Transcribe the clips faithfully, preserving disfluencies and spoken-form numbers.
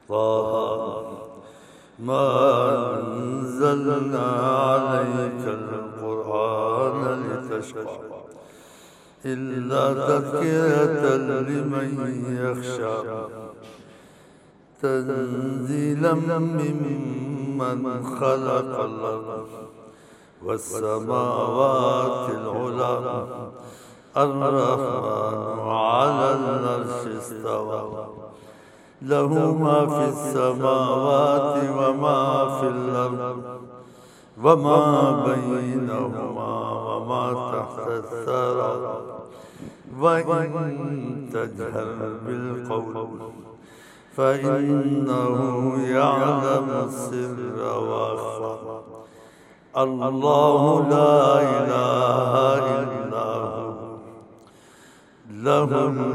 طه ما أنزلنا عليك القرآن لتشقى إلا تذكرة لمن يخشى تنزيلا ممن خلق الأرض والسماوات العلى الرحمن على العرش استوى له ما في السماوات وما في الأرض وما بينهما وما تحت الثرى وإن تجهر بالقول فإنه يعلم السر وأخفى الله لا إله إلا هو له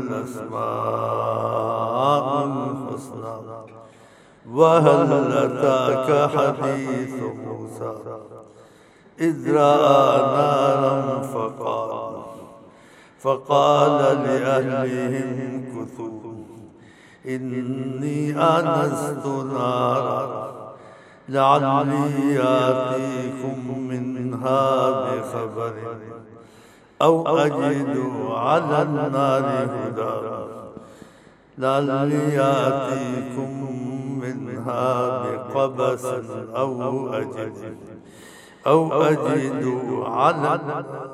الأسماء الحسنى وهل أتاك حديث موسى إذ رأى نارا فقال فقال لأهلهم كثوا إني آنست نارا لعلي آتيكم منها بخبر أو أجد على النار هدى لعلي آتيكم منها بقبس أو أجد أو أجد على النار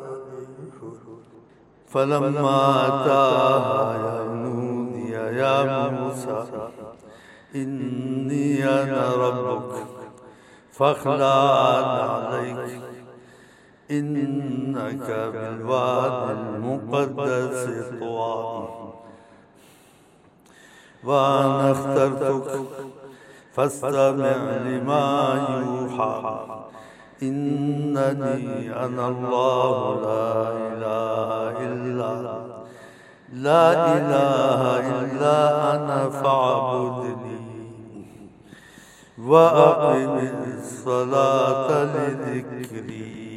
فلما أتاها نودي يا موسى إني أنا ربك فاخلع عليك إنك بالواد المقدس طوى وأنا اخترتك فاستمع لما يوحى إنني أنا الله لا إله إلا لا إله إلا أنا فاعبدني وأقم الصلاة لذكري